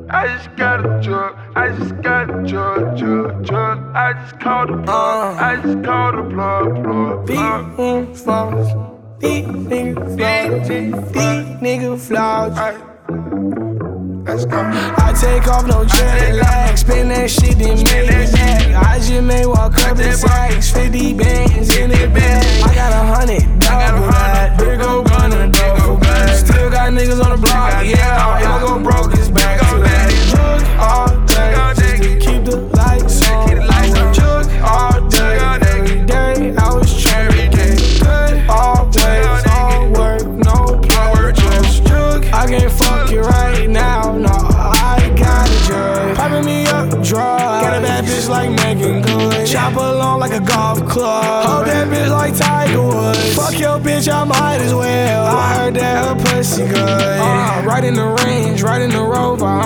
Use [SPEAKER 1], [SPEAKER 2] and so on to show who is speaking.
[SPEAKER 1] I just got a drug, I just got a drug. I just called the plug, I just called the plug.
[SPEAKER 2] Big flaws, these niggas flaws.
[SPEAKER 1] Let's go.
[SPEAKER 2] I take off no jet lag, spin that shit then make it back. I just made walk up in sacks, 50 bands in the bag. I got 100, double that. Big ol' gun and a duffel bag. Still got niggas on the block, yeah. If I go broke, it's back to that. Drug all day, just to keep the lights on. I went drug all day, every day I was trying to get good. Always, all work, no play, just drug. I can't fuck you right now, no, I got a drug. Popping me up, drug. Got a bad bitch like Megan Good. Chop along like a golf club. Hold that bitch like Tiger Woods. Fuck your bitch, I might as well. I heard that her pussy good. Right in the range, right in the Rover.